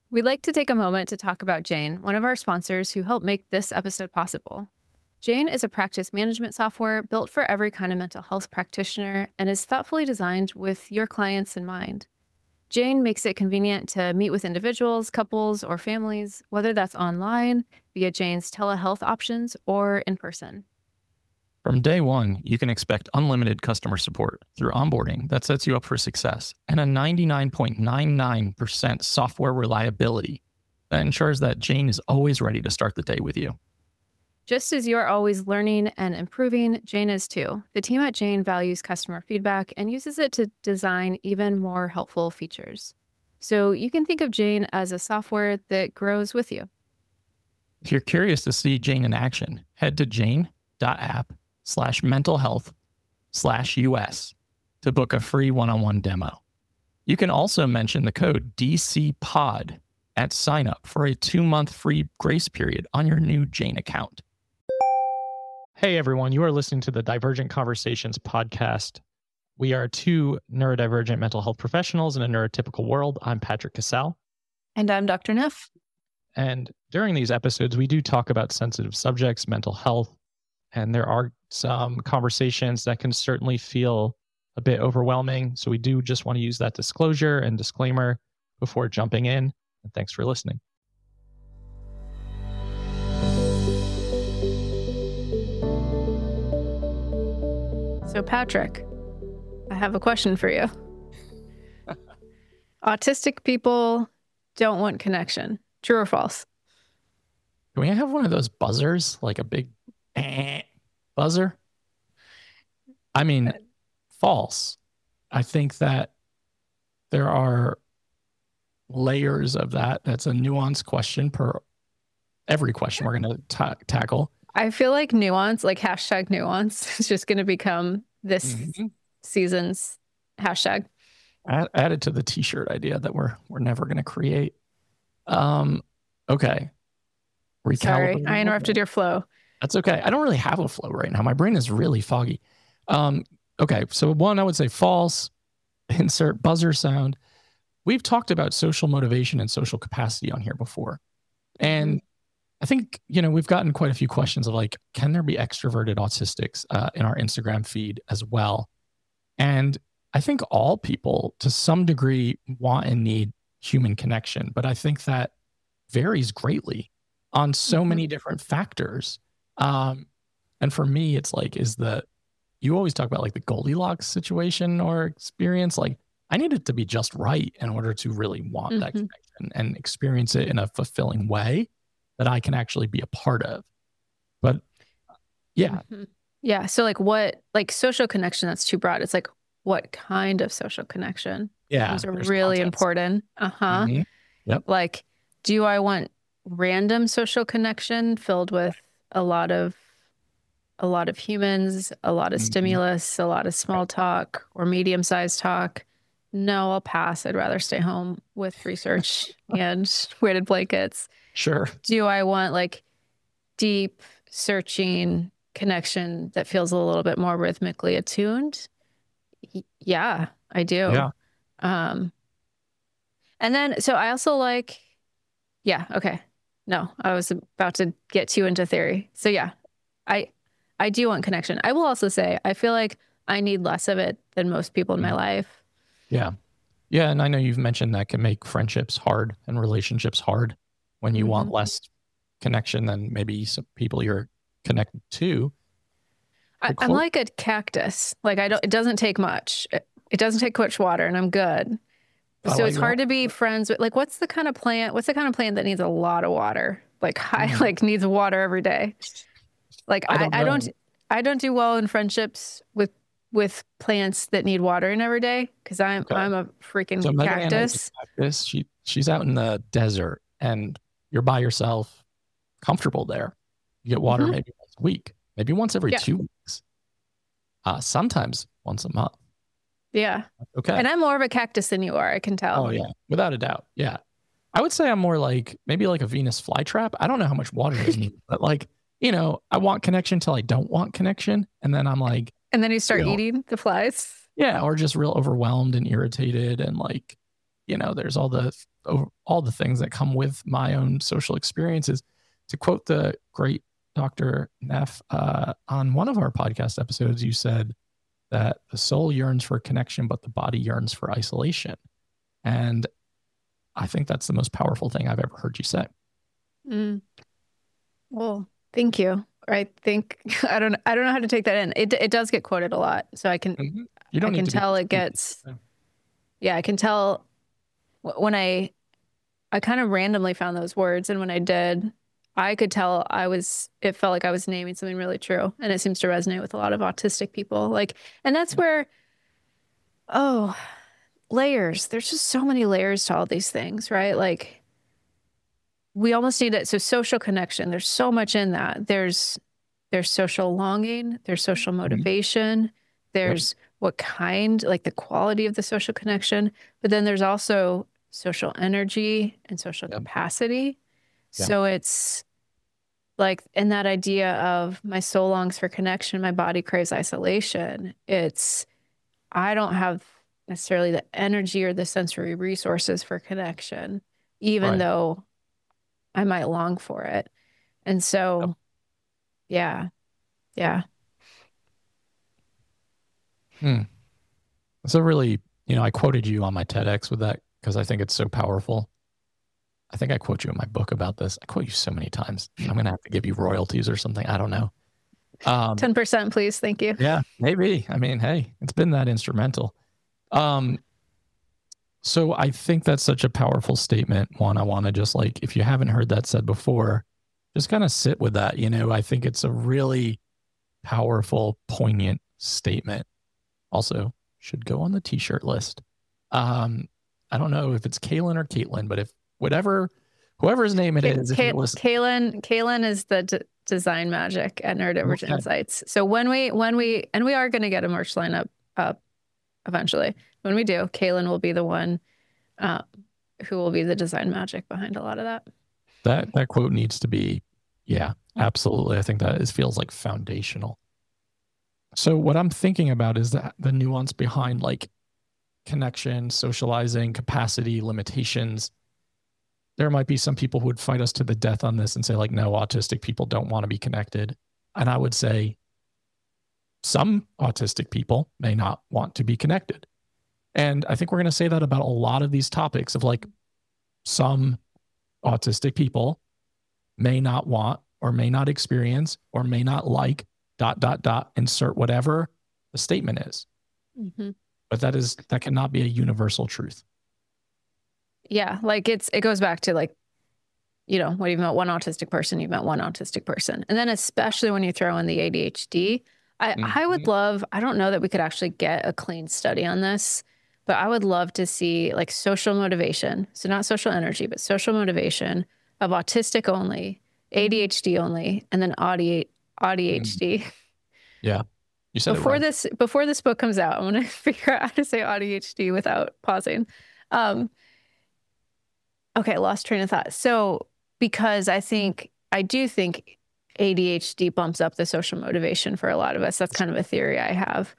We'd like to take a moment to talk about Jane, one of our sponsors who helped make this episode possible. Jane is a practice management software built for every kind of mental health practitioner and is thoughtfully designed with your clients in mind. Jane makes it convenient to meet with individuals, couples, or families, whether that's online, via Jane's telehealth options, or in person. From day one, you can expect unlimited customer support through onboarding that sets you up for success and a 99.99% software reliability that ensures that Jane is always ready to start the day with you. Just as you're always learning and improving, Jane is too. The team at Jane values customer feedback and uses it to design even more helpful features. So you can think of Jane as a software that grows with you. If you're curious to see Jane in action, head to jane.app/mentalhealth/US to book a free one-on-one demo. You can also mention the code DCPOD at sign up for a 2-month free grace period on your new Jane account. Hey everyone, you are listening to the Divergent Conversations podcast. We are two neurodivergent mental health professionals in a neurotypical world. I'm Patrick Cassell. And I'm Dr. Neff. And during these episodes, we do talk about sensitive subjects, mental health, and there are some conversations that can certainly feel a bit overwhelming. So we do just want to use that disclosure and disclaimer before jumping in. And thanks for listening. So Patrick, I have a question for you. Autistic people don't want connection. True or false? Can we have one of those buzzers, like a big buzzer? I mean, false. I think that there are layers of that. That's a nuanced question per every question we're going to tackle. I feel like nuance, like hashtag nuance, is just going to become this season's hashtag. Added to the t-shirt idea that we're never going to create. Okay. Sorry, I interrupted your flow. That's okay. I don't really have a flow right now. My brain is really foggy. Okay. So one, I would say false. Insert buzzer sound. We've talked about social motivation and social capacity on here before. And I think, we've gotten quite a few questions of like, can there be extroverted autistics in our Instagram feed as well? And I think all people to some degree want and need human connection, but I think that varies greatly on so many different factors. And for me, it's like, you always talk about like the Goldilocks situation or experience. Like I need it to be just right in order to really want that connection and experience it in a fulfilling way that I can actually be a part of. But yeah. Yeah. So like what, like social connection, that's too broad. It's like, what kind of social connection? Yeah. Those are really important. Yep. Like, do I want random social connection filled with a lot of humans, a lot of stimulus, a lot of small talk or medium-sized talk? No, I'll pass. I'd rather stay home with research and weighted blankets. Sure. Do I want like deep searching connection that feels a little bit more rhythmically attuned? Yeah, I do. Yeah. And then, so I also like, okay. No, I was about to get too into theory. So yeah, I do want connection. I will also say, I feel like I need less of it than most people in my life. Yeah. Yeah. And I know you've mentioned that can make friendships hard and relationships hard when you want less connection than maybe some people you're connected to. I'm like a cactus. Like it doesn't take much. It doesn't take much water and I'm good. So it's hard to be friends with, like, what's the kind of plant that needs a lot of water? Like like needs water every day. Like I don't do well in friendships with plants that need watering every day because I'm a freaking cactus. She's out in the desert and you're by yourself, comfortable there. You get water maybe once a week, maybe once every 2 weeks. Sometimes once a month. Yeah. Okay. And I'm more of a cactus than you are, I can tell. Oh yeah, without a doubt. Yeah. I would say I'm more like maybe like a Venus flytrap. I don't know how much water is needed, but like, I want connection till I don't want connection. And then I'm like. And then you start eating the flies. Yeah. Or just real overwhelmed and irritated and like there's all the things that come with my own social experiences. To quote the great Dr. Neff, on one of our podcast episodes, you said that the soul yearns for connection, but the body yearns for isolation. And I think that's the most powerful thing I've ever heard you say. Well, thank you. I think I don't know how to take that in. It does get quoted a lot, so I can You don't I can need to tell it gets. Yeah, I can tell when I kind of randomly found those words, and when I did, I could tell it felt like I was naming something really true, and it seems to resonate with a lot of autistic people. And that's where, layers. There's just so many layers to all these things, right? Like, we almost need it. So social connection, there's so much in that. There's social longing, there's social motivation, there's what kind, like the quality of the social connection, but then there's also social energy and social capacity. So it's like, in that idea of my soul longs for connection, my body craves isolation. I don't have necessarily the energy or the sensory resources for connection, even though I might long for it. And so, yeah. So really, I quoted you on my TEDx with that because I think it's so powerful. I think I quote you in my book about this. I quote you so many times. I'm going to have to give you royalties or something. I don't know. 10%, please. Thank you. Yeah, maybe. I mean, hey, it's been that instrumental. So I think that's such a powerful statement. One, I want to just if you haven't heard that said before, just kind of sit with that. I think it's a really powerful, poignant statement. Also, should go on the t-shirt list. I don't know if it's Kaylin or Caitlin, but if whoever's name it is, if Kaylin is the design magic at Neurodivergent Insights. So when we are going to get a merch line up eventually. When we do, Kaylin will be the one who will be the design magic behind a lot of that. That quote needs to be, absolutely. I think that feels like foundational. So what I'm thinking about is that the nuance behind connection, socializing, capacity, limitations. There might be some people who would fight us to the death on this and say no, autistic people don't want to be connected. And I would say some autistic people may not want to be connected. And I think we're going to say that about a lot of these topics of some autistic people may not want or may not experience or may not insert whatever the statement is. Mm-hmm. But that cannot be a universal truth. Yeah. It goes back to when you've met one autistic person, you've met one autistic person. And then especially when you throw in the ADHD, I would love, I don't know that we could actually get a clean study on this, but I would love to see social motivation. So not social energy, but social motivation of autistic only, ADHD only, and then ADHD. Yeah. You said before this book comes out, I'm going to figure out how to say ADHD without pausing. Okay. Lost train of thought. So, because I do think ADHD bumps up the social motivation for a lot of us. That's kind of a theory I have.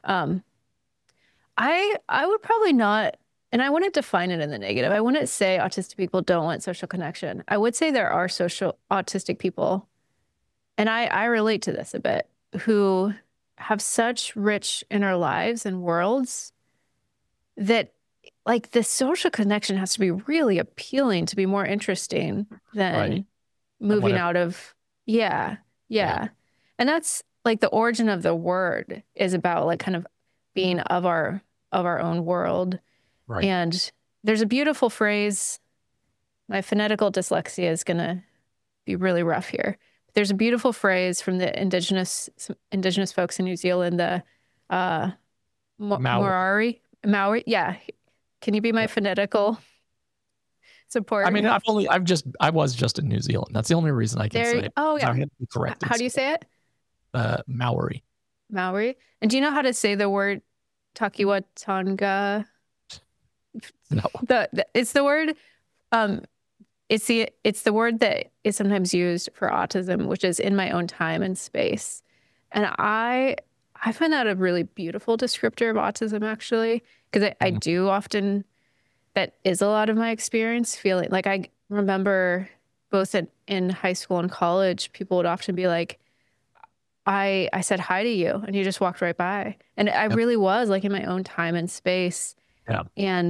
I would probably not, and I wouldn't define it in the negative. I wouldn't say autistic people don't want social connection. I would say there are social autistic people, and I relate to this a bit, who have such rich inner lives and worlds that the social connection has to be really appealing to be more interesting than moving out of. Yeah. And that's the origin of the word is about kind of being of our own world. Right. And there's a beautiful phrase. My phonetical dyslexia is going to be really rough here. There's a beautiful phrase from the indigenous folks in New Zealand, the Maori. Yeah. Can you be my phonetical support? I mean, I was just in New Zealand. That's the only reason I can say it. Oh, yeah. I had to be corrected. How do you say it? Maori. Maori. And do you know how to say the word Takiwatanga? No. It's the word. It's the word that is sometimes used for autism, which is in my own time and space. And I find that a really beautiful descriptor of autism, actually, because I do often that is a lot of my experience, feeling like I remember both in high school and college, people would often be like, I said hi to you and you just walked right by. And I Yep. really was like in my own time and space. Yeah.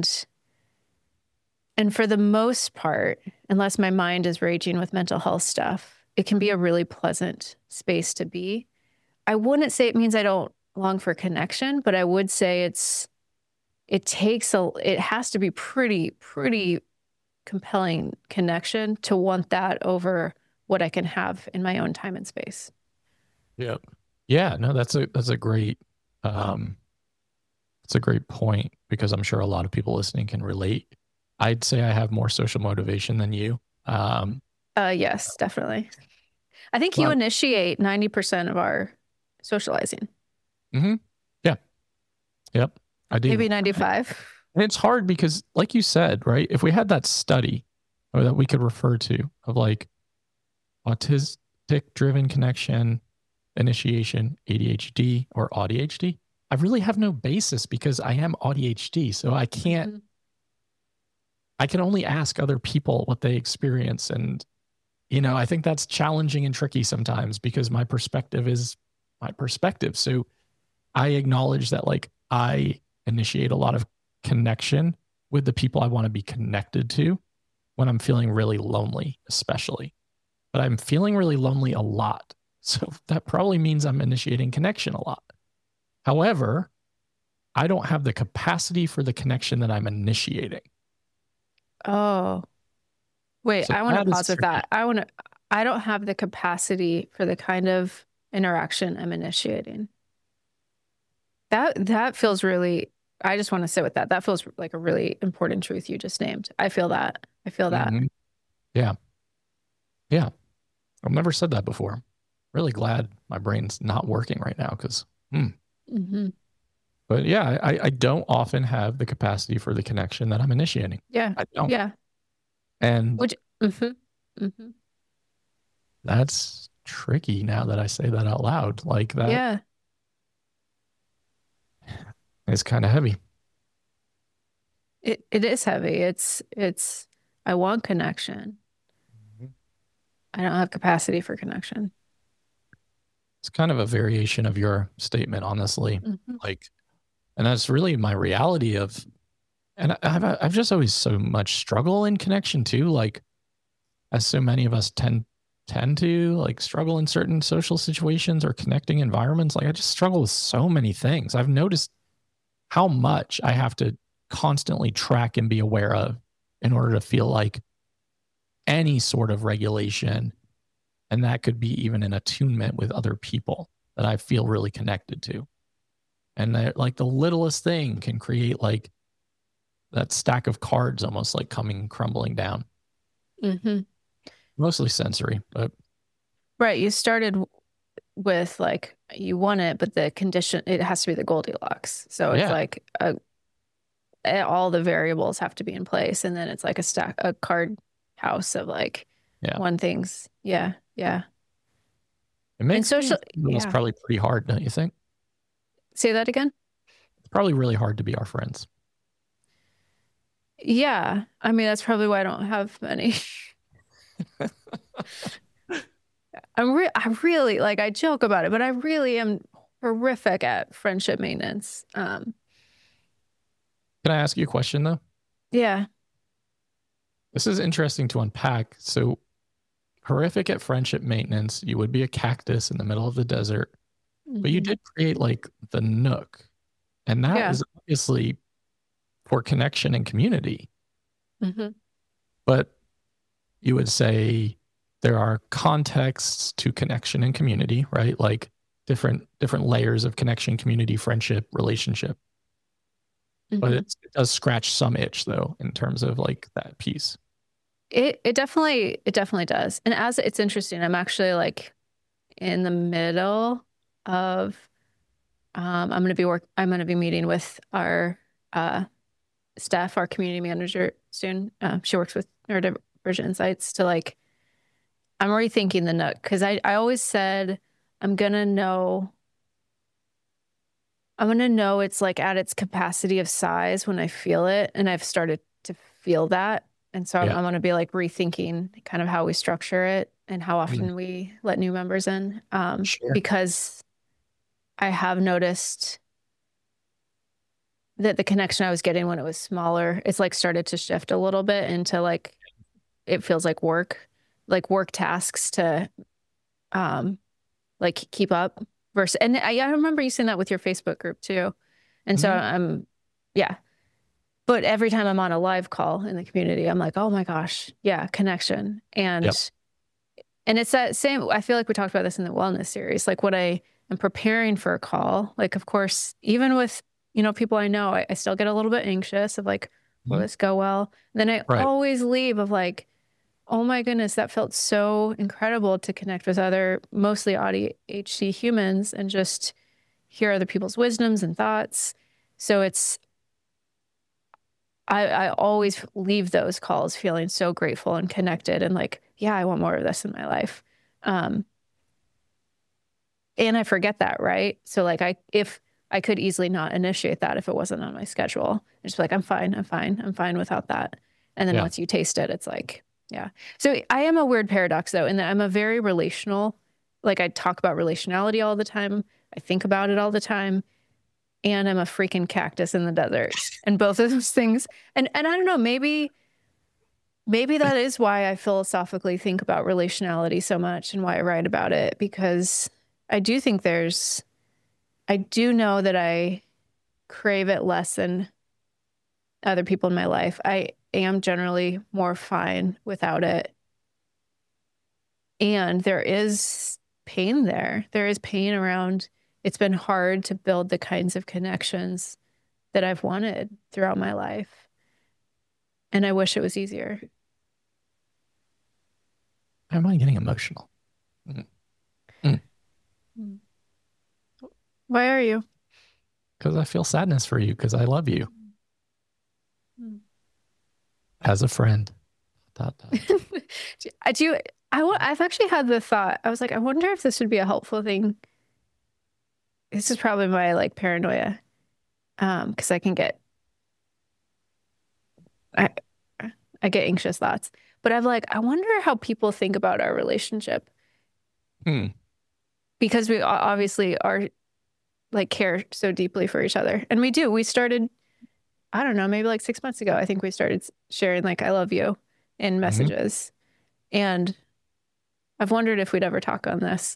And for the most part, unless my mind is raging with mental health stuff, it can be a really pleasant space to be. I wouldn't say it means I don't long for connection, but I would say it has to be pretty compelling connection to want that over what I can have in my own time and space. Yep. Yeah, no, that's a great it's a great point, because I'm sure a lot of people listening can relate. I'd say I have more social motivation than you. Yes, definitely. I think you initiate 90% of our socializing. Mm-hmm. Yeah. Yep. I do. Maybe 95. And it's hard because, like you said, right? If we had that study or that we could refer to of like autistic driven connection, initiation, ADHD, or ADHD, I really have no basis because I am ADHD. So I can't, I can only ask other people what they experience. And, you know, I think that's challenging and tricky sometimes because my perspective is my perspective. So I acknowledge that, like, I initiate a lot of connection with the people I want to be connected to when I'm feeling really lonely, especially. But I'm feeling really lonely a lot. So that probably means I'm initiating connection a lot. However, I don't have the capacity for the connection that I'm initiating. Oh, wait, so I want to pause with that. I don't have the capacity for the kind of interaction I'm initiating. That feels really, I just want to sit with that. That feels like a really important truth you just named. I feel that. Mm-hmm. Yeah. Yeah. I've never said that before. Really glad my brain's not working right now because, But yeah, I don't often have the capacity for the connection that I'm initiating. Yeah. I don't. Yeah. And that's tricky now that I say that out loud. Like that. Yeah. It's kind of heavy. It is heavy. It's I want connection. I don't have capacity for connection. It's kind of a variation of your statement, honestly. Like, and that's really my reality of, and I've just always so much struggle in connection too. Like, as so many of us tend to like struggle in certain social situations or connecting environments. Like, I just struggle with so many things. I've noticed how much I have to constantly track and be aware of in order to feel like any sort of regulation. And that could be even an attunement with other people that I feel really connected to. And that, like, the littlest thing can create like that stack of cards almost like crumbling down. Mostly sensory, but. Right. You started with like, you want it, but the condition, it has to be the Goldilocks. So it's like all the variables have to be in place. And then it's like a card house of like one things. Yeah. Yeah. It makes it's probably pretty hard, don't you think? Say that again? It's probably really hard to be our friends. Yeah. I mean, that's probably why I don't have many. I really, like, I joke about it, but I really am horrific at friendship maintenance. Can I ask you a question though? Yeah. This is interesting to unpack. So, horrific at friendship maintenance, you would be a cactus in the middle of the desert, but you did create like the Nook, and that is obviously for connection and community. But you would say there are contexts to connection and community, right? Like different layers of connection, community, friendship, relationship. But it does scratch some itch though, in terms of like that piece. It definitely does. And as it's interesting, I'm actually like in the middle of I'm going to be meeting with our staff, our community manager soon. She works with Neurodivergent Insights to like, I'm rethinking the Nook because I always said I'm gonna know it's like at its capacity of size when I feel it, and I've started to feel that. And so I'm going to be like rethinking kind of how we structure it and how often we let new members in. Because I have noticed that the connection I was getting when it was smaller, it's like started to shift a little bit into like, it feels like work tasks to like keep up versus, and I remember you saying that with your Facebook group too. And so yeah. But every time I'm on a live call in the community, I'm like, oh my gosh, yeah, connection. And it's that same, I feel like we talked about this in the wellness series, like what I am preparing for a call. Like, of course, even with, people I know, I still get a little bit anxious of like, will this go well? And then I always leave of like, oh my goodness, that felt so incredible to connect with other, mostly ADHD humans and just hear other people's wisdoms and thoughts. So I always leave those calls feeling so grateful and connected and like, yeah, I want more of this in my life. And I forget that, right? So like if I could easily not initiate that if it wasn't on my schedule. And just be like, I'm fine without that. And then once you taste it, it's like, yeah. So I am a weird paradox though, in that I'm a very relational, like I talk about relationality all the time. I think about it all the time. And I'm a freaking cactus in the desert. And both of those things. And I don't know, maybe that is why I philosophically think about relationality so much and why I write about it, because I do think I do know that I crave it less than other people in my life. I am generally more fine without it. And there is pain there. There is pain around. It's been hard to build the kinds of connections that I've wanted throughout my life. And I wish it was easier. Am I getting emotional? Why are you? Because I feel sadness for you, because I love you. As a friend. I've actually had the thought, I was like, I wonder if this would be a helpful thing. This is probably my like paranoia. Because I get anxious thoughts. But I wonder how people think about our relationship. Because we obviously are like care so deeply for each other. And we do. We started, I don't know, maybe like 6 months ago, I think we started sharing like, I love you in messages. And I've wondered if we'd ever talk on this.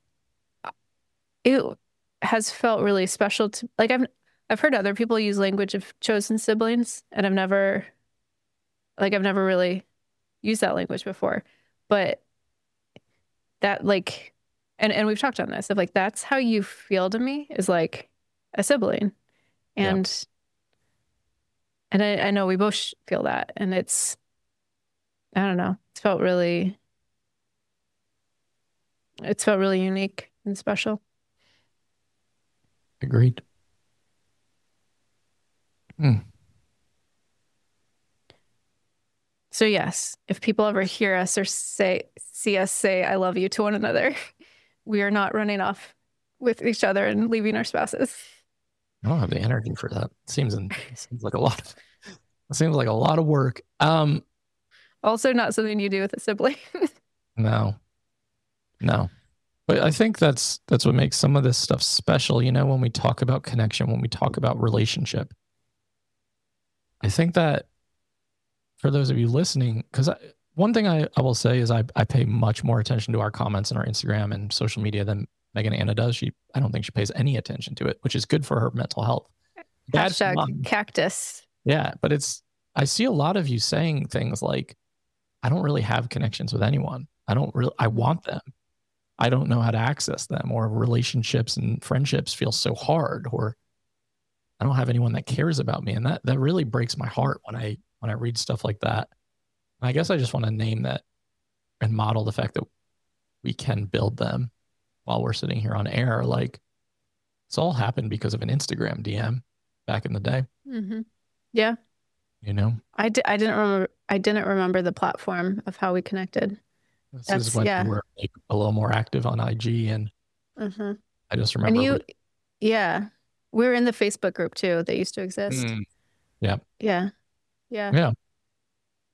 It has felt really special to, like, I've heard other people use language of chosen siblings, and I've never really used that language before. But that like, and we've talked on this of like, that's how you feel to me, is like a sibling. And I know we both feel that. And it's, I don't know, it's felt really unique and special. Agreed. So yes, if people ever hear us or see us say I love you to one another, we are not running off with each other and leaving our spouses. I don't have the energy for that. It seems like a lot of work. Also not something you do with a sibling. No. But I think that's what makes some of this stuff special, when we talk about connection, when we talk about relationship. I think that for those of you listening, because one thing I will say is I pay much more attention to our comments on our Instagram and social media than Megan Anna does. I don't think she pays any attention to it, which is good for her mental health. Hashtag cactus. Yeah, but I see a lot of you saying things like, I don't really have connections with anyone. I want them. I don't know how to access them, or relationships and friendships feel so hard, or I don't have anyone that cares about me. And that really breaks my heart when I read stuff like that. And I guess I just want to name that and model the fact that we can build them while we're sitting here on air. Like, it's all happened because of an Instagram DM back in the day. Yeah. I didn't remember the platform of how we connected. This is when you were like a little more active on IG, and I just remember. And we were in the Facebook group too that used to exist. Yeah. Yeah.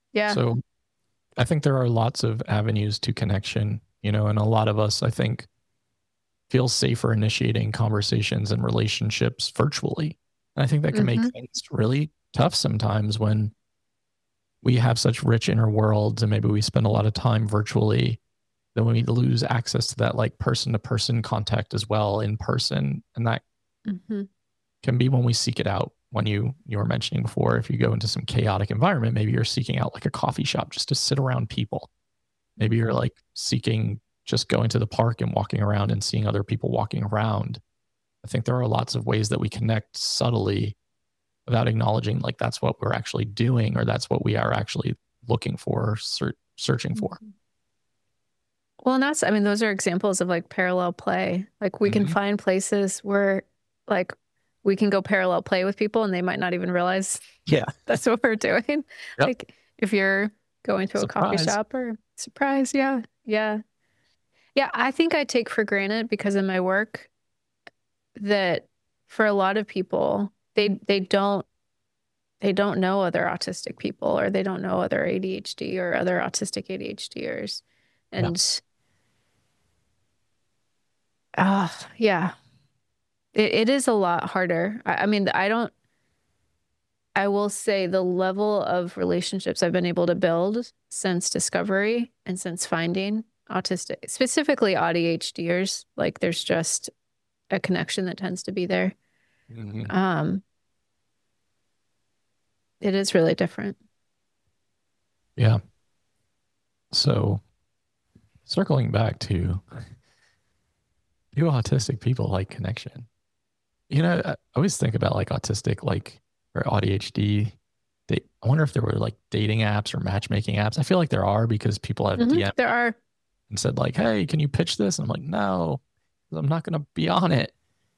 Yeah. So I think there are lots of avenues to connection, and a lot of us, I think, feel safer initiating conversations and relationships virtually. And I think that can make things really tough sometimes when we have such rich inner worlds and maybe we spend a lot of time virtually. Then we lose access to that like person to person contact as well in person. And that can be when we seek it out. When you were mentioning before, if you go into some chaotic environment, maybe you're seeking out like a coffee shop just to sit around people. Maybe you're like seeking just going to the park and walking around and seeing other people walking around. I think there are lots of ways that we connect subtly without acknowledging like that's what we're actually doing or that's what we are actually looking for, searching for. Well, and those are examples of like parallel play. Like we can find places where like we can go parallel play with people and they might not even realize that's what we're doing. Yep. Like if you're going to a coffee shop or surprise. Yeah. Yeah. Yeah. I think I take for granted because of my work that for a lot of people, they don't know other autistic people or they don't know other ADHD or other autistic ADHDers. And yeah, it is a lot harder. I mean, I will say the level of relationships I've been able to build since discovery and since finding autistic, specifically ADHDers, like there's just a connection that tends to be there. It is really different. Yeah. So circling back to do autistic people like connection? I always think about like autistic, like or ADHD. I wonder if there were like dating apps or matchmaking apps. I feel like there are because people have DM'd there are and said like, "Hey, can you pitch this?" And I'm like, "No, I'm not going to be on it."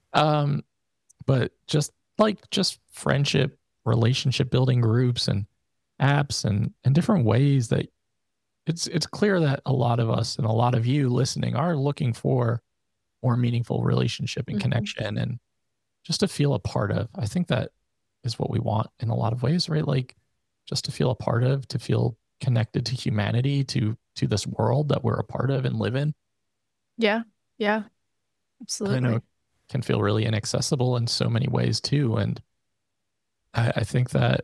But just friendship, relationship building groups and apps and different ways that it's clear that a lot of us and a lot of you listening are looking for more meaningful relationship and connection and just to feel a part of. I think that is what we want in a lot of ways, right? Like just to feel a part of, to feel connected to humanity, to this world that we're a part of and live in. Yeah. Yeah. Absolutely. I know it can feel really inaccessible in so many ways too. And I think that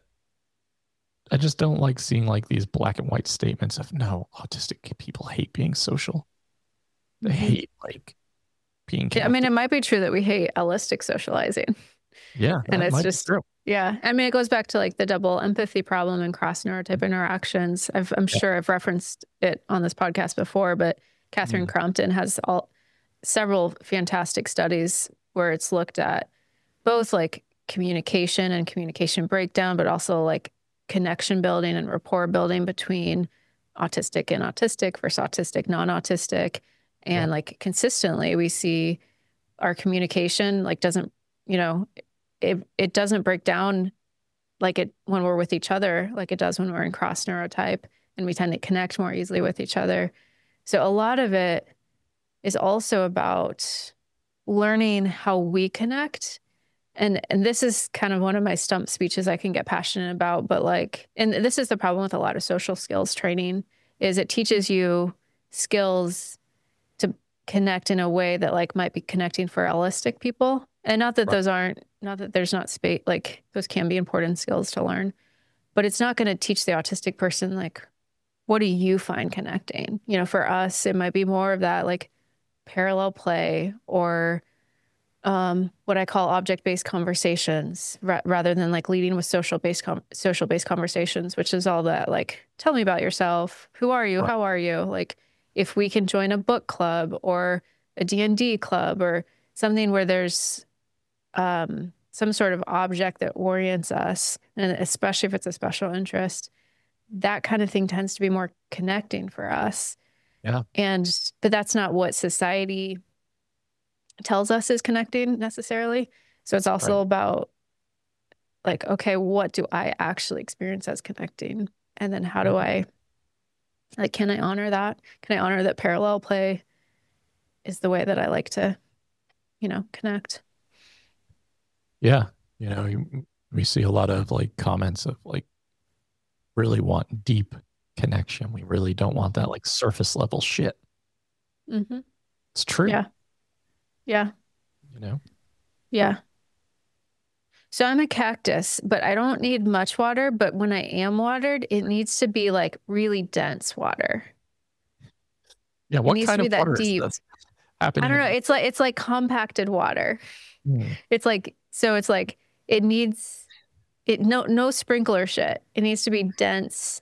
I just don't like seeing like these black and white statements of no, autistic people hate being social. They hate like being connected. I mean, it might be true that we hate allistic socializing. Yeah. And it's just true. Yeah. I mean, it goes back to like the double empathy problem and cross neurotype interactions. I'm sure I've referenced it on this podcast before, but Catherine Crompton has several fantastic studies where it's looked at both like communication and communication breakdown, but also like connection building and rapport building between autistic and autistic versus autistic, non-autistic. And like consistently we see our communication like doesn't, it doesn't break down like it when we're with each other, like it does when we're in cross neurotype, and we tend to connect more easily with each other. So a lot of it is also about learning how we connect. And this is kind of one of my stump speeches I can get passionate about, but like, and this is the problem with a lot of social skills training is it teaches you skills to connect in a way that like might be connecting for allistic people. And not that not that there's not space, like those can be important skills to learn, but it's not going to teach the autistic person, like, what do you find connecting? For us, it might be more of that like parallel play or what I call object-based conversations rather than like leading with social-based conversations, which is all that like, tell me about yourself. Who are you? How are you? Like if we can join a book club or a D&D club or something where there's some sort of object that orients us, and especially if it's a special interest, that kind of thing tends to be more connecting for us. Yeah. But that's not what society tells us is connecting necessarily. So it's also about like, okay, what do I actually experience as connecting? And then how do I, like, can I honor that? Can I honor that parallel play is the way that I like to, connect? Yeah. We see a lot of like comments of like really want deep connection. We really don't want that like surface level shit. Mm-hmm. It's true. Yeah. Yeah. You know? Yeah. So I'm a cactus, but I don't need much water. But when I am watered, it needs to be like really dense water. Yeah. What kind of water is that happening? I don't know. It's like compacted water. It's like it needs no sprinkler shit. It needs to be dense.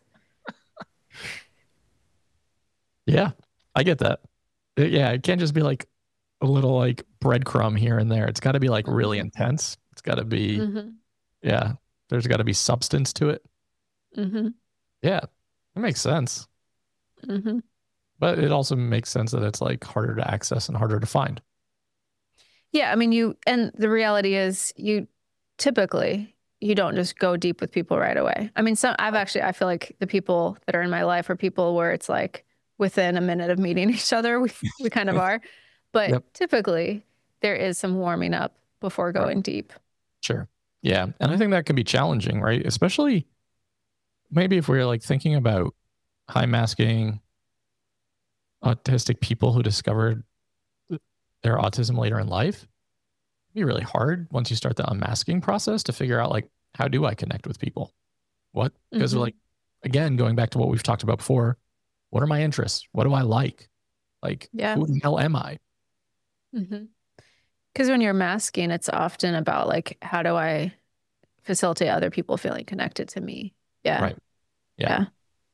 Yeah, I get that. Yeah, it can't just be like a little like breadcrumb here and there. It's got to be like really intense. It's got to be, yeah, there's got to be substance to it. Yeah, it makes sense. But it also makes sense that it's like harder to access and harder to find. Yeah, I mean, and the reality is you don't just go deep with people right away. I mean, I feel like the people that are in my life are people where it's like within a minute of meeting each other, we kind of are. But typically there is some warming up before going deep. Sure. Yeah. And I think that can be challenging, right? Especially maybe if we're like thinking about high masking autistic people who discovered their autism later in life. It'd be really hard once you start the unmasking process to figure out like, how do I connect with people? What? Because like, again, going back to what we've talked about before, what are my interests? What do I like? Like, who the hell am I? Because when you're masking, it's often about like, how do I facilitate other people feeling connected to me? Yeah. Right. Yeah.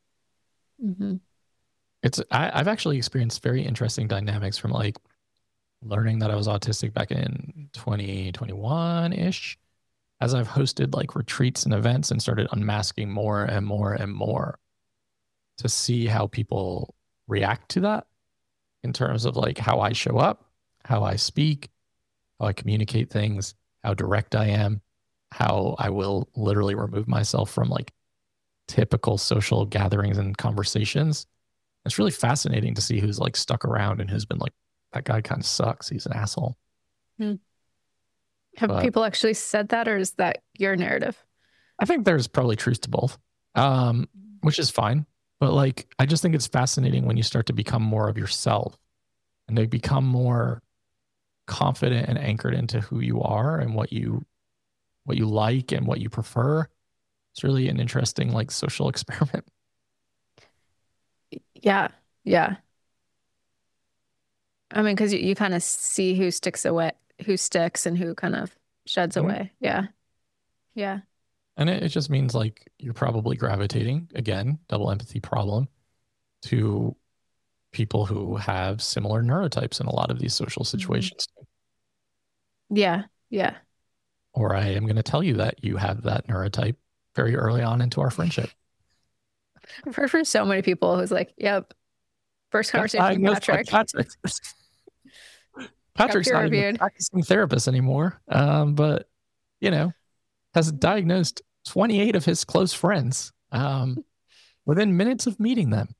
I've actually experienced very interesting dynamics from like learning that I was autistic back in 2021-ish, as I've hosted like retreats and events and started unmasking more and more and more to see how people react to that in terms of like how I show up, how I speak, how I communicate things, how direct I am, how I will literally remove myself from like typical social gatherings and conversations. It's really fascinating to see who's like stuck around and who's been like, that guy kind of sucks. He's an asshole. Have people actually said that, or is that your narrative? I think there's probably truth to both, which is fine. But like, I just think it's fascinating when you start to become more of yourself and they become more confident and anchored into who you are and what you like and what you prefer. It's really an interesting like social experiment. Yeah. Yeah. I mean, because you kind of see who sticks and who kind of sheds away. Yeah. Yeah. And it just means like you're probably gravitating, again, double empathy problem, to people who have similar neurotypes in a lot of these social situations. Yeah. Yeah. Or I am going to tell you that you have that neurotype very early on into our friendship. I've heard from so many people who's like, yep, first conversation with Patrick. Patrick's not even a practicing therapist anymore, but, has diagnosed 28 of his close friends within minutes of meeting them.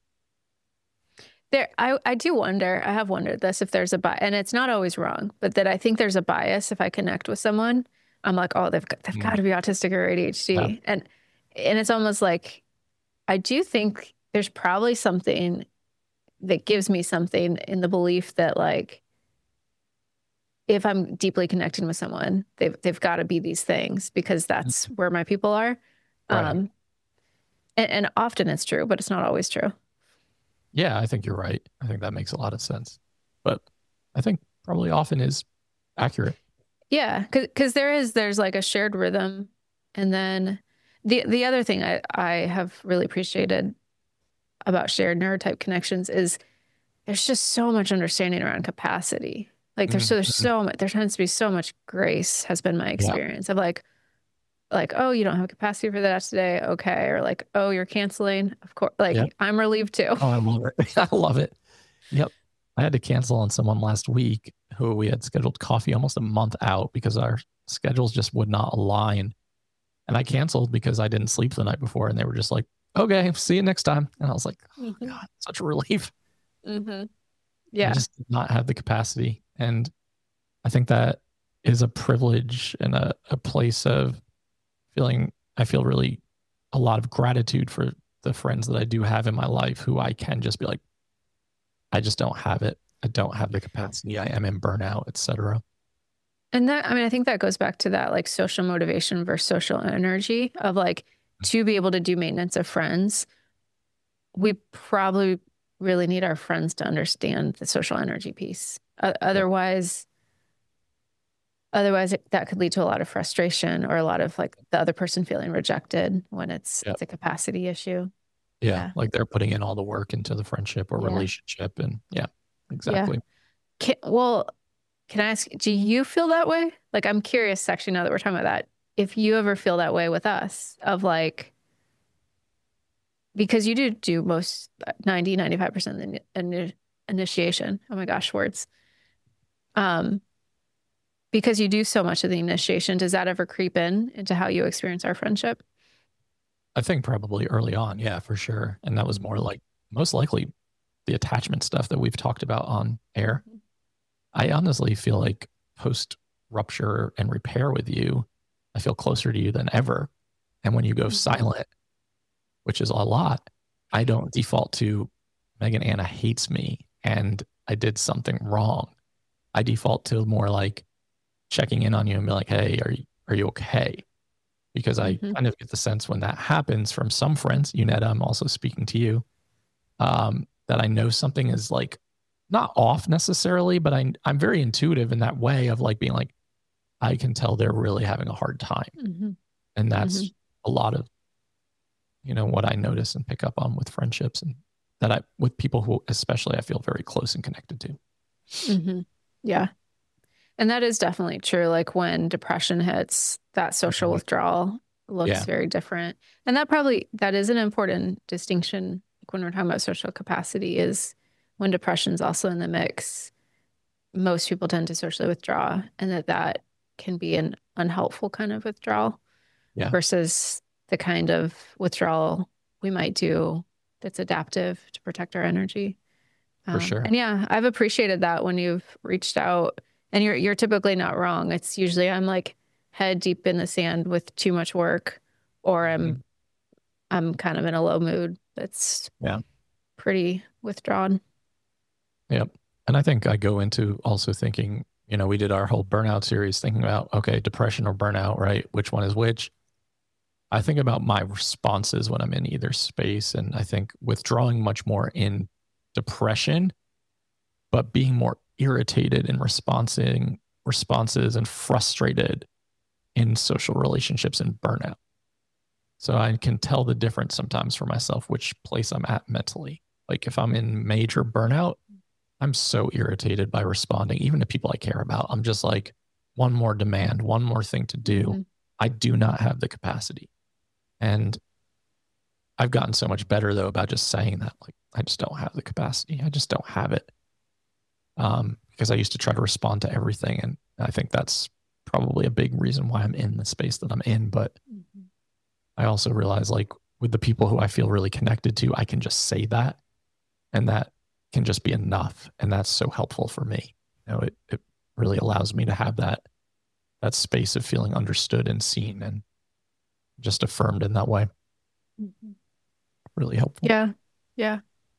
I do wonder, I have wondered this, if there's a bias, and it's not always wrong, but that I think there's a bias if I connect with someone. I'm like, oh, they've got to be autistic or ADHD. Yeah. And it's almost like, I do think there's probably something that gives me something in the belief that like, if I'm deeply connected with someone, they've got to be these things because that's where my people are. Right. And often it's true, but it's not always true. Yeah, I think you're right. I think that makes a lot of sense. But I think probably often is accurate. Yeah, because there's like a shared rhythm. And then the other thing I have really appreciated about shared neurotype connections is there's just so much understanding around capacity. Like there tends to be so much grace, has been my experience of like, oh, you don't have capacity for that today. Okay. Or like, oh, you're canceling. Of course. Like I'm relieved too. Oh, I love it. I love it. Yep. I had to cancel on someone last week who we had scheduled coffee almost a month out because our schedules just would not align. And I canceled because I didn't sleep the night before. And they were just like, okay, see you next time. And I was like, oh God, such a relief. Yeah. I just did not have the capacity. And I think that is a privilege and a place of feeling, I feel really a lot of gratitude for the friends that I do have in my life who I can just be like, I just don't have it. I don't have the capacity. I am in burnout, etc. And that, I mean, I think that goes back to that like social motivation versus social energy of like to be able to do maintenance of friends, we probably really need our friends to understand the social energy piece. Otherwise, that could lead to a lot of frustration or a lot of like the other person feeling rejected when it's a capacity issue. Yeah, like they're putting in all the work into the friendship or relationship, and exactly. Can I ask, do you feel that way? Like, I'm curious, actually, now that we're talking about that, if you ever feel that way with us of like, because you do most 95% of the initiation. Oh my gosh, words. Because you do so much of the initiation, does that ever creep into how you experience our friendship? I think probably early on, yeah, for sure. And that was more like most likely the attachment stuff that we've talked about on air. I honestly feel like post rupture and repair with you, I feel closer to you than ever. And when you go silent, which is a lot, I don't default to Megan Anna hates me and I did something wrong. I default to more like checking in on you and be like, hey, are you okay? Because I kind of get the sense when that happens from some friends, Unetta, I'm also speaking to you, that I know something is like not off necessarily, but I'm very intuitive in that way of like being like, I can tell they're really having a hard time. And that's a lot of, what I notice and pick up on with friendships and that with people who especially I feel very close and connected to. Yeah. And that is definitely true. Like when depression hits, that social withdrawal looks very different. And that is an important distinction. Like when we're talking about social capacity is when depression's also in the mix, most people tend to socially withdraw and that can be an unhelpful kind of withdrawal versus the kind of withdrawal we might do that's adaptive to protect our energy. For sure. And I've appreciated that when you've reached out. And you're typically not wrong. It's usually I'm like head deep in the sand with too much work, or I'm kind of in a low mood that's pretty withdrawn. Yep. And I think I go into also thinking, we did our whole burnout series thinking about, okay, depression or burnout, right? Which one is which? I think about my responses when I'm in either space. And I think withdrawing much more in depression, but being more irritated in responses and frustrated in social relationships and burnout. So I can tell the difference sometimes for myself, which place I'm at mentally. Like if I'm in major burnout, I'm so irritated by responding, even to people I care about. I'm just like, one more demand, one more thing to do. I do not have the capacity. And I've gotten so much better though about just saying that, like, I just don't have the capacity. I just don't have it. Because I used to try to respond to everything. And I think that's probably a big reason why I'm in the space that I'm in. But I also realize like with the people who I feel really connected to, I can just say that and that can just be enough. And that's so helpful for me. It really allows me to have that space of feeling understood and seen and just affirmed in that way. Really helpful. Yeah.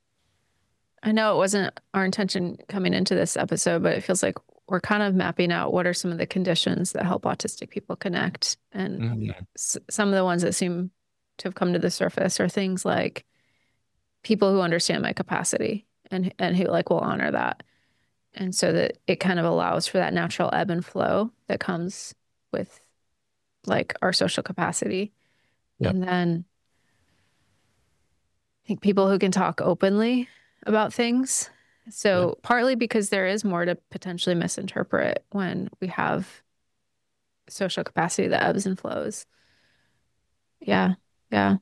I know it wasn't our intention coming into this episode, but it feels like we're kind of mapping out what are some of the conditions that help autistic people connect. And some of the ones that seem to have come to the surface are things like people who understand my capacity and who like will honor that. And so that it kind of allows for that natural ebb and flow that comes with like our social capacity. And then I think people who can talk openly about things. So partly because there is more to potentially misinterpret when we have social capacity that ebbs and flows. Yeah. A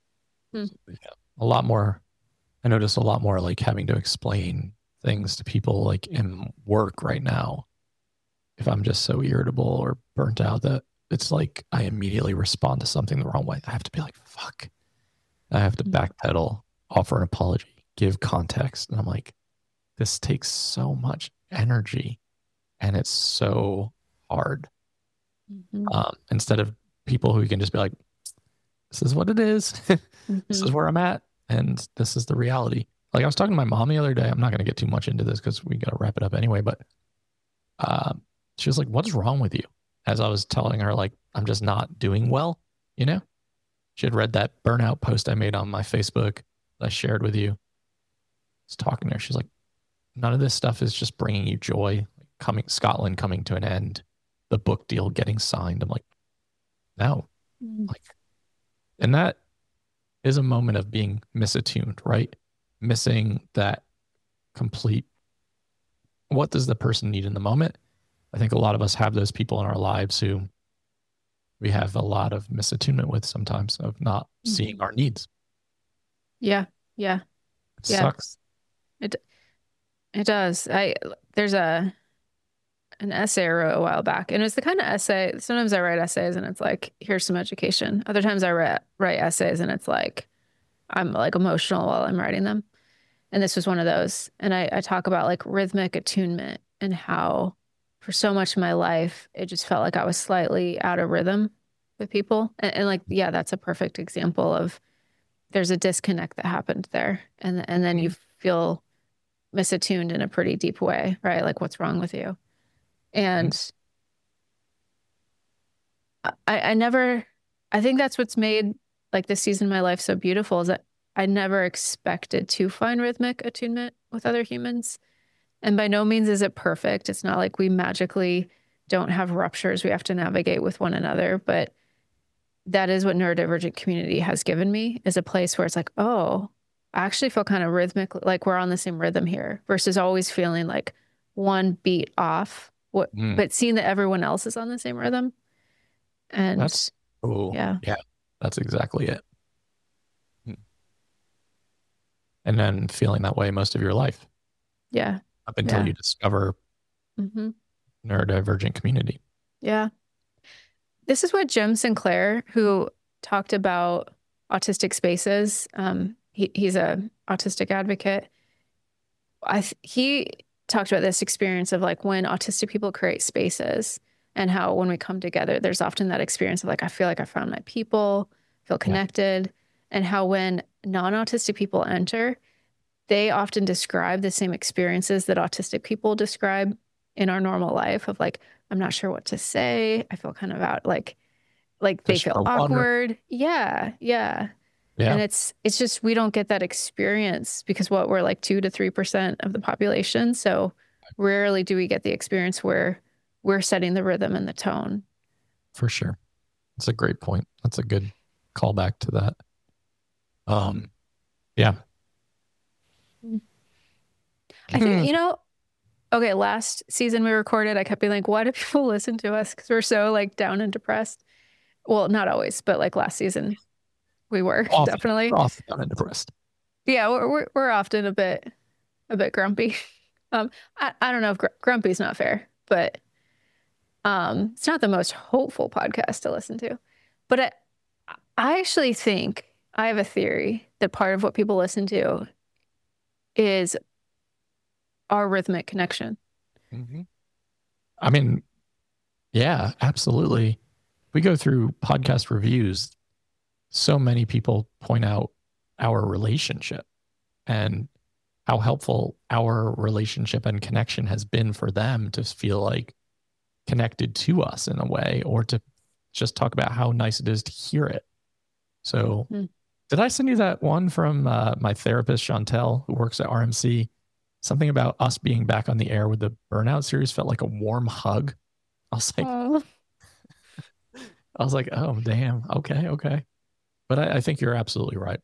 lot more. I notice a lot more like having to explain things to people like in work right now. If I'm just so irritable or burnt out that it's like I immediately respond to something the wrong way. I have to be like, fuck. I have to backpedal, offer an apology, give context. And I'm like, this takes so much energy and it's so hard. Instead of people who can just be like, this is what it is. This is where I'm at. And this is the reality. Like I was talking to my mom the other day. I'm not going to get too much into this because we got to wrap it up anyway. But she was like, what's wrong with you? As I was telling her, like, I'm just not doing well, you know? She had read that burnout post I made on my Facebook that I shared with you. I was talking to her. She's like, none of this stuff is just bringing you joy. Scotland coming to an end, the book deal getting signed. I'm like, no. Like, and that is a moment of being misattuned, right? Missing that complete, what does the person need in the moment? I think a lot of us have those people in our lives who we have a lot of misattunement with sometimes, of not seeing our needs. Yeah. It sucks. It does. There's an essay I wrote a while back, and it's the kind of essay, sometimes I write essays and it's like, here's some education. Other times I write essays and it's like, I'm like emotional while I'm writing them. And this was one of those. And I talk about like rhythmic attunement and how for so much of my life, it just felt like I was slightly out of rhythm with people. And like, yeah, that's a perfect example of there's a disconnect that happened there. And then you feel misattuned in a pretty deep way, right? Like, what's wrong with you? And I think that's what's made like this season of my life so beautiful, is that I never expected to find rhythmic attunement with other humans. And by no means is it perfect. It's not like we magically don't have ruptures we have to navigate with one another. But that is what neurodivergent community has given me, is a place where it's like, oh, I actually feel kind of rhythmic, like we're on the same rhythm here, versus always feeling like one beat off, but seeing that everyone else is on the same rhythm. And yeah, that's exactly it. And then feeling that way most of your life. Yeah. Up until you discover neurodivergent community. Yeah. This is what Jim Sinclair, who talked about autistic spaces, he's a autistic advocate. He talked about this experience of like when autistic people create spaces, and how when we come together, there's often that experience of like, I feel like I found my people, feel connected, and how when non-autistic people enter, they often describe the same experiences that autistic people describe in our normal life of like, I'm not sure what to say. I feel kind of out, like they feel awkward. Yeah. And it's just, we don't get that experience because we're like 2 to 3% of the population. So rarely do we get the experience where we're setting the rhythm and the tone. For sure. That's a great point. That's a good callback to that. Yeah. I think, okay, last season we recorded, I kept being like, why do people listen to us? Because we're so like down and depressed. Well, not always, but like last season we were definitely often down and depressed. Yeah, we're often a bit grumpy. I don't know if grumpy is not fair, but it's not the most hopeful podcast to listen to. But I actually think I have a theory that part of what people listen to is our rhythmic connection. I mean, yeah, absolutely. We go through podcast reviews. So many people point out our relationship and how helpful our relationship and connection has been for them to feel like connected to us in a way, or to just talk about how nice it is to hear it. So did I send you that one from my therapist, Chantel, who works at RMC? Something about us being back on the air with the Burnout series felt like a warm hug. I was like, oh, damn. Okay. But I think you're absolutely right.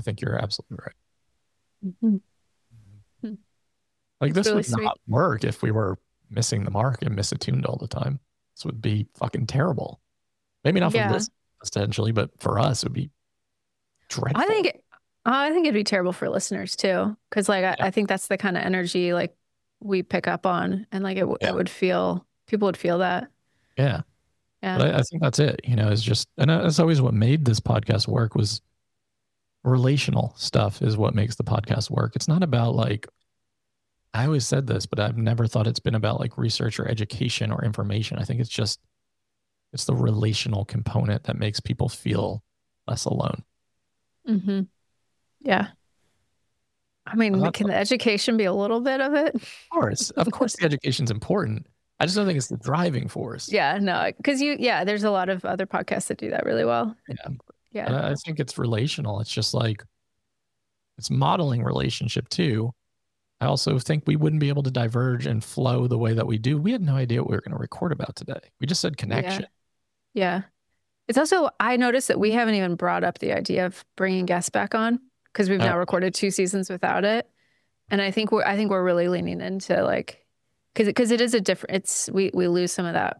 Like this really would not work if we were missing the mark and misattuned all the time. This would be fucking terrible. Maybe not for this potentially, but for us, it would be dreadful. I think it'd be terrible for listeners too. Cause like, I think that's the kind of energy like we pick up on, and like it would feel, people would feel that. Yeah. But I think that's it, it's just, and that's always what made this podcast work, was relational stuff is what makes the podcast work. It's not about like, I always said this, but I've never thought it's been about like research or education or information. I think it's the relational component that makes people feel less alone. Mm-hmm. Yeah. I mean, can the education be a little bit of it? Of course, the education's important. I just don't think it's the driving force. Yeah, no, because there's a lot of other podcasts that do that really well. Yeah. I think it's relational. It's just like, it's modeling relationship too. I also think we wouldn't be able to diverge and flow the way that we do. We had no idea what we were going to record about today. We just said connection. Yeah. It's also, I noticed that we haven't even brought up the idea of bringing guests back on because we've now recorded 2 seasons without it. And I think we're really leaning into like, because it is a different, we lose some of that,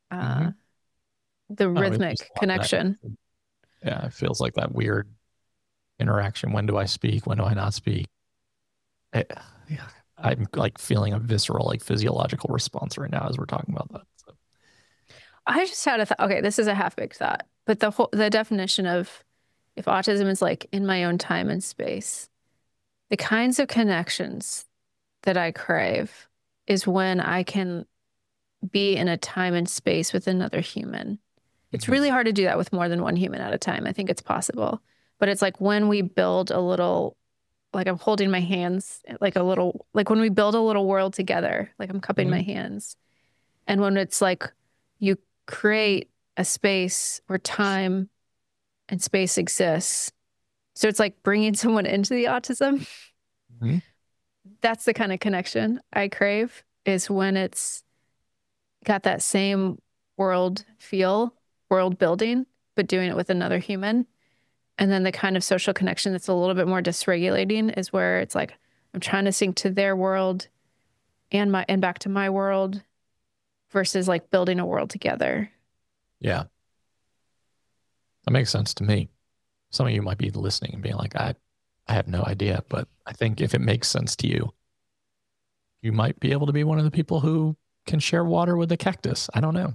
the rhythmic connection. Yeah. It feels like that weird interaction. When do I speak? When do I not speak? I'm like feeling a visceral, like physiological response right now as we're talking about that. So. I just had a thought. Okay, this is a half-baked thought, but the definition of if autism is like in my own time and space, the kinds of connections that I crave is when I can be in a time and space with another human. It's really hard to do that with more than one human at a time. I think it's possible, but it's like when we build a little, like I'm holding my hands, like when we build a little world together, like I'm cupping my hands. And when it's like you create a space where time and space exists. So it's like bringing someone into the autism. That's the kind of connection I crave, is when it's got that same world feel, world building, but doing it with another human. And then the kind of social connection that's a little bit more dysregulating is where it's like I'm trying to sync to their world and back to my world versus like building a world together. Yeah. That makes sense to me. Some of you might be listening and being like, I have no idea, but I think if it makes sense to you, you might be able to be one of the people who can share water with a cactus. I don't know.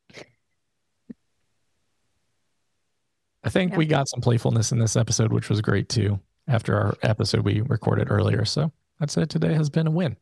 I think we got some playfulness in this episode, which was great too, after our episode we recorded earlier. So I'd say today has been a win.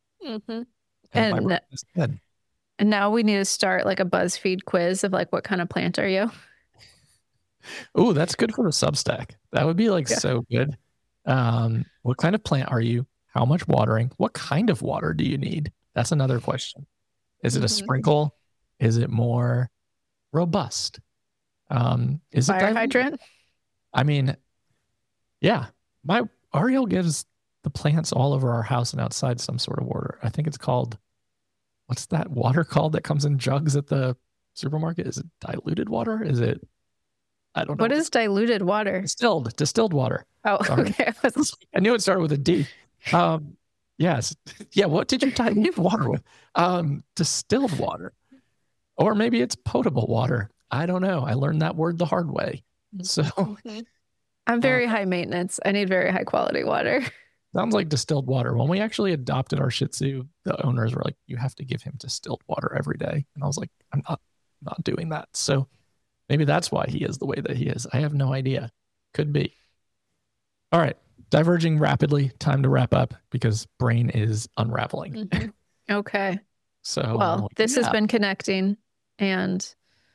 And now we need to start like a BuzzFeed quiz of like, what kind of plant are you? Oh, that's good for the Substack. That would be like so good. What kind of plant are you? How much watering? What kind of water do you need? That's another question. Is it a sprinkle? Is it more robust? Is fire it hydrant? I mean, yeah. My Ariel gives the plants all over our house and outside some sort of water. I think it's called, what's that water called that comes in jugs at the supermarket? Is it diluted water? Is it, I don't know. What is diluted water? Distilled water. Oh, okay. I knew it started with a D. Yes. Yeah. What did you dilute water with? Distilled water. Or maybe it's potable water. I don't know. I learned that word the hard way. So I'm very high maintenance. I need very high quality water. Sounds like distilled water. When we actually adopted our Shih Tzu, the owners were like, you have to give him distilled water every day. And I was like, I'm not doing that. So maybe that's why he is the way that he is. I have no idea. Could be. All right. Diverging rapidly. Time to wrap up because brain is unraveling. Okay. So, well, this has been connecting, and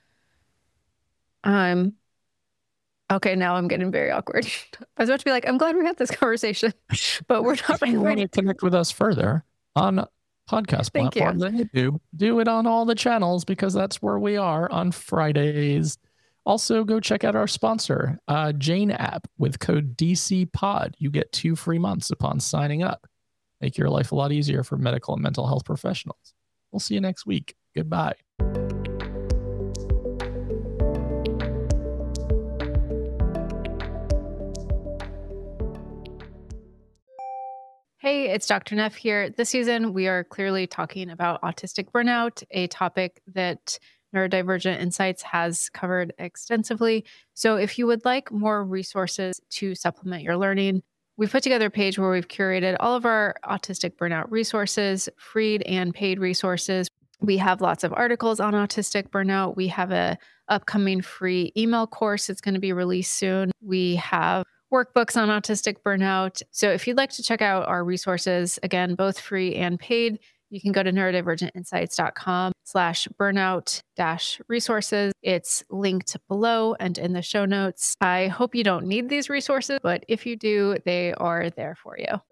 okay, now I'm getting very awkward. I was about to be like, I'm glad we had this conversation, but we're not. If you want to connect with us further on podcast platforms, then you do it on all the channels because that's where we are on Fridays. Also, go check out our sponsor, Jane app, with code DCPOD. You get 2 free months upon signing up. Make your life a lot easier for medical and mental health professionals. We'll see you next week. Goodbye. Hey, it's Dr. Neff here. This season, we are clearly talking about autistic burnout, a topic that Neurodivergent Insights has covered extensively. So if you would like more resources to supplement your learning, we've put together a page where we've curated all of our autistic burnout resources, free and paid resources. We have lots of articles on autistic burnout. We have a upcoming free email course that's going to be released soon. We have workbooks on autistic burnout. So if you'd like to check out our resources, again, both free and paid, you can go to neurodivergentinsights.com/burnout-resources. It's linked below and in the show notes. I hope you don't need these resources, but if you do, they are there for you.